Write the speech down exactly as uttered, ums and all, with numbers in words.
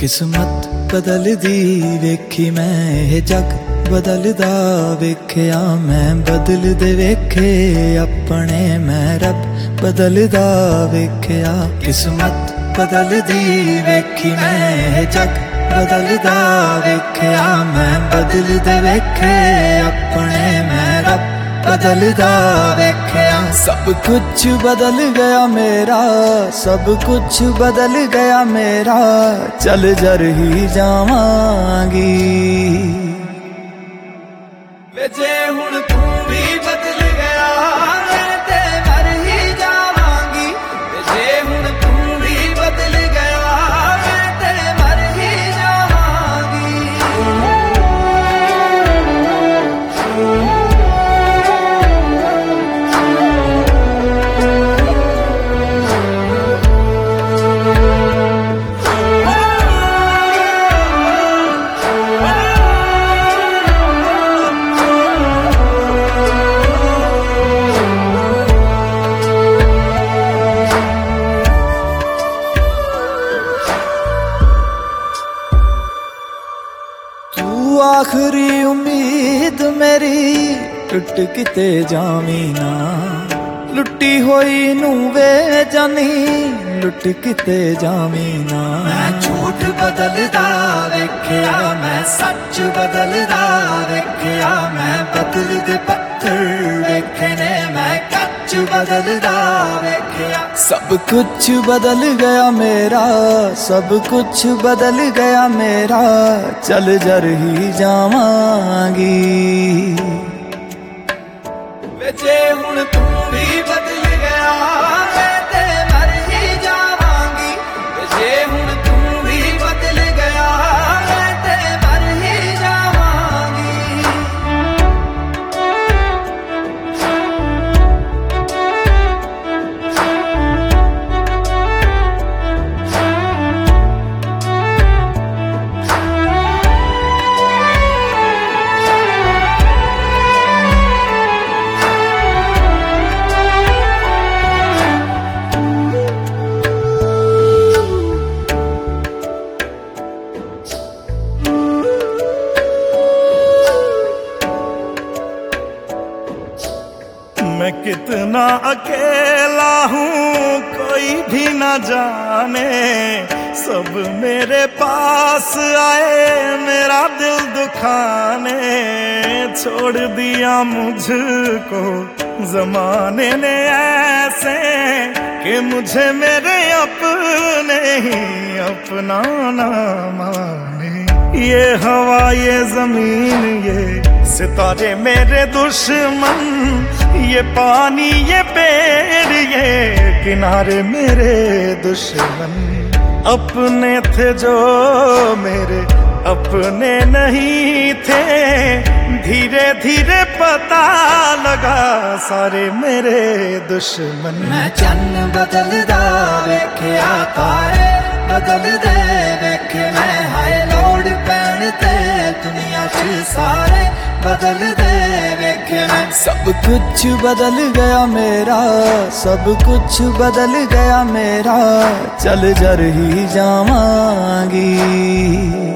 किस्मत बदलदी वेखी मैं ये जग बदलदा वेख्या मैं बदलदे वेखे अपने मैं रब बदलदा वेख्या। किस्मत बदलदी वेखी मैं ये जग बदलदा वेख्या मैं बदलदे वेखे अपने मैं रब बदलदा वेख्या। सब कुछ बदल गया मेरा, सब कुछ बदल गया मेरा, चल जर ही जावांगी वे जे हुण तू भी बदल गया मैं ते मर ही जावांगी। वे जे हुण तू भी बदल गया मैं ते मर ही जावांगी। आखिरी उम्मीद मेरी टुट किते जावी ना, लुटी होई नू वे जानी लुट किते जावी ना। मैं झूठ बदलदा वेख्या मैं सच बदलदा वेख्या मैं बदलदे पत्थर वेखने मैं कच बदलदा वेख्या। सब कुछ बदल गया मेरा, सब कुछ बदल गया मेरा, चल जर ही जावांगी वे जे हुण तू भी बदल गया मैं ते मर ही जावांगी। वे जे हुण तू भी बदल गया मैं ते मर ही जावांगी। मैं कितना अकेला हूँ कोई भी न जाने, सब मेरे पास आए मेरा दिल दुखाने। छोड़ दिया मुझको जमाने ने ऐसे कि मुझे मेरे अपने ही अपना ना माने। ये हवा ये जमीन ये सितारे मेरे दुश्मन, ये पानी ये पेड़ ये किनारे मेरे दुश्मन। अपने थे जो मेरे अपने नहीं थे, धीरे धीरे पता लगा सारे मेरे दुश्मन। मैं चन्न बदलदा वेख्या तारे बदलदे वेखे मैं, हाय लोड़ पैण ते दुनिया च सारे बदलदे वेखे मैं। सब कुछ बदल गया मेरा, सब कुछ बदल गया मेरा, चल जर ही जावांगी।